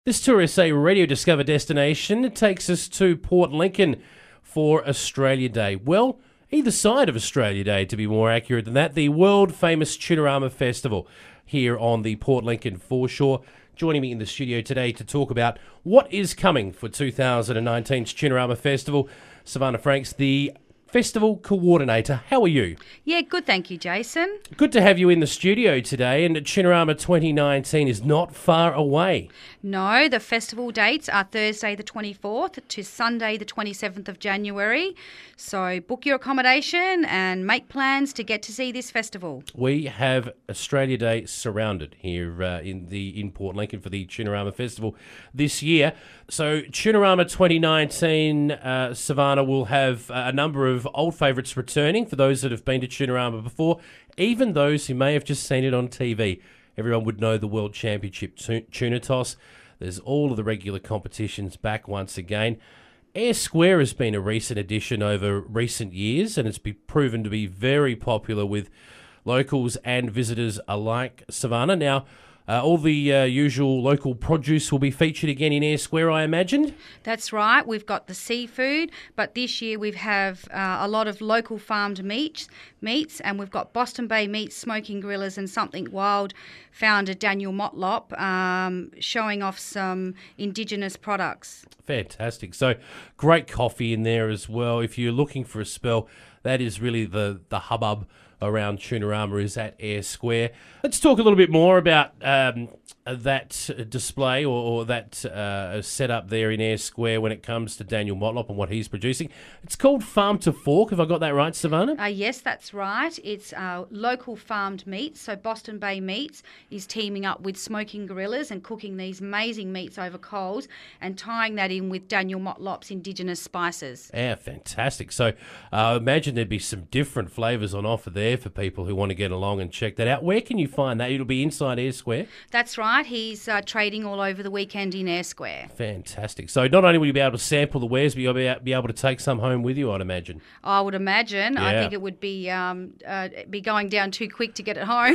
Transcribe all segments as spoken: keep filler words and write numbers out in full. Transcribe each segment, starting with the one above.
This Tour S A Radio Discover destination takes us to Port Lincoln for Australia Day. Well, either side of Australia Day, to be more accurate than that, the world-famous Tunarama Festival here on the Port Lincoln foreshore. Joining me in the studio today to talk about what is coming for two thousand nineteen's Tunarama Festival, Savannah Franks, the Festival Coordinator. How are you? Yeah, good, thank you, Jason. Good to have you in the studio today, and Tunarama twenty nineteen is not far away. No, the festival dates are Thursday the twenty-fourth to Sunday the twenty-seventh of January. So book your accommodation and make plans to get to see this festival. We have Australia Day surrounded here uh, in the in Port Lincoln for the Tunarama Festival this year. So Tunarama twenty nineteen, uh, Savannah, will have a number of old favourites returning for those that have been to Tunarama before, even those who may have just seen it on T V. Everyone would know the World Championship Tuna Toss. There's all of the regular competitions back once again. Ayr Square has been a recent addition over recent years, and it's been proven to be very popular with locals and visitors alike, Savannah. Now, Uh, all the uh, usual local produce will be featured again in Ayr Square, I imagine? That's right. We've got the seafood, but this year we have uh, a lot of local farmed meats, meats, and we've got Boston Bay Meats, Smoking Gorillas, and Something Wild founder Daniel Motlop um, showing off some Indigenous products. Fantastic. So great coffee in there as well. If you're looking for a spell, that is really the, the hubbub around Tunarama is at Ayr Square. Let's talk a little bit more about um, that display or, or that uh, setup there in Ayr Square when it comes to Daniel Motlop and what he's producing. It's called Farm to Fork. Have I got that right, Savannah? Uh, yes, that's right. It's uh, local farmed meats. So Boston Bay Meats is teaming up with Smoking Gorillas and cooking these amazing meats over coals and tying that in with Daniel Motlop's Indigenous spices. Yeah, fantastic. So uh, I imagine there'd be some different flavours on offer there for people who want to get along and check that out. Where can you find that? It'll be inside Ayr Square? That's right. He's uh, trading all over the weekend in Ayr Square. Fantastic. So not only will you be able to sample the wares, but you'll be be able to take some home with you, I'd imagine. I would imagine. Yeah. I think it would be um, uh, be going down too quick to get it home.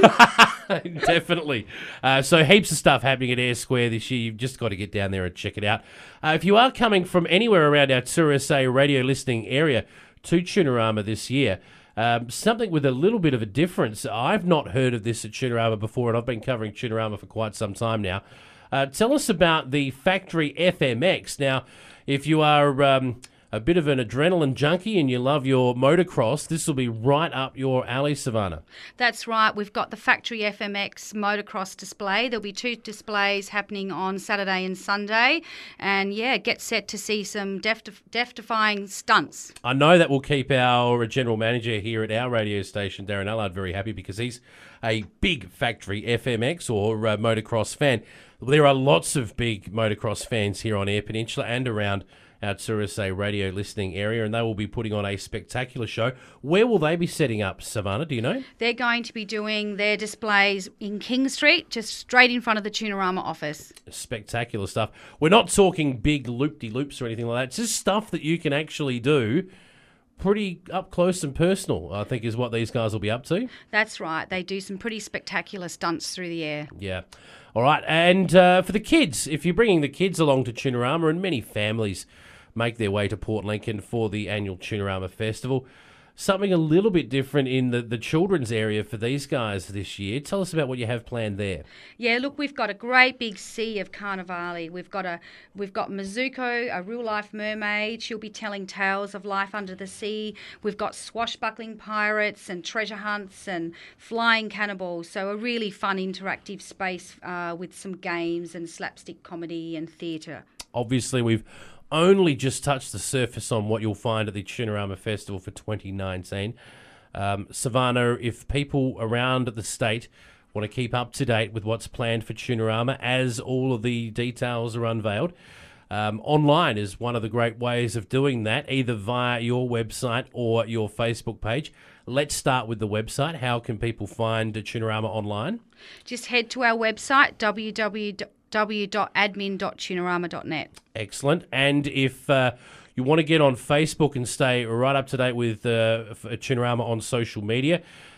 Definitely. Uh, so heaps of stuff happening at Ayr Square this year. You've just got to get down there and check it out. Uh, if you are coming from anywhere around our Tour S A radio listening area to Tunarama this year, Um, something with a little bit of a difference. I've not heard of this at Tunarama before, and I've been covering Tunarama for quite some time now. Uh, tell us about the Factory F M X. Now, if you are um, a bit of an adrenaline junkie and you love your motocross, this will be right up your alley, Savannah. That's right. We've got the Factory F M X motocross display. There'll be two displays happening on Saturday and Sunday. And, yeah, get set to see some death- death-defying stunts. I know that will keep our general manager here at our radio station, Darren Allard, very happy because he's a big Factory F M X or uh, motocross fan. There are lots of big motocross fans here on Eyre Peninsula and around our Tour S A radio listening area, and they will be putting on a spectacular show. Where will they be setting up, Savannah? Do you know? They're going to be doing their displays in King Street, just straight in front of the Tunarama office. Spectacular stuff. We're not talking big loop-de-loops or anything like that. It's just stuff that you can actually do pretty up close and personal, I think, is what these guys will be up to. That's right. They do some pretty spectacular stunts through the air. Yeah. All right. And uh, for the kids, if you're bringing the kids along to Tunarama, and many families make their way to Port Lincoln for the annual Tunarama Festival, something a little bit different in the, the children's area for these guys this year. Tell us about what you have planned there. Yeah, look, we've got a great big sea of Carnivale. We've got a we've got Mizuko, a real life mermaid. She'll be telling tales of life under the sea. We've got swashbuckling pirates and treasure hunts and flying cannibals. So a really fun interactive space uh, with some games and slapstick comedy and theatre. Obviously, we've only just touched the surface on what you'll find at the Tunarama Festival for twenty nineteen. Um, Savannah, if people around the state want to keep up to date with what's planned for Tunarama as all of the details are unveiled, um, online is one of the great ways of doing that, either via your website or your Facebook page. Let's start with the website. How can people find Tunarama online? Just head to our website, w w w w dot admin dot tunarama dot net. Excellent. And if uh, you want to get on Facebook and stay right up to date with uh, Tunarama on social media,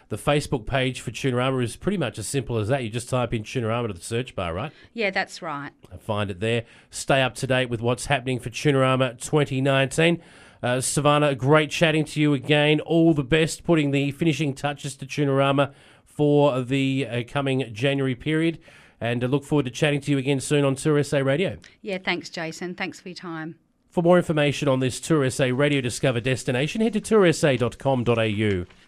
The Facebook page for Tunerama is pretty much as simple as that. You just type in Tunerama to the search bar, right? Yeah, that's right. Find it there. Stay up to date with what's happening for Tunerama twenty nineteen. Uh, Savannah, great chatting to you again. All the best, putting the finishing touches to Tunerama for the uh, coming January period. And uh, look forward to chatting to you again soon on Tour S A Radio. Yeah, thanks, Jason. Thanks for your time. For more information on this Tour S A Radio Discover destination, head to tour s a dot com dot a u.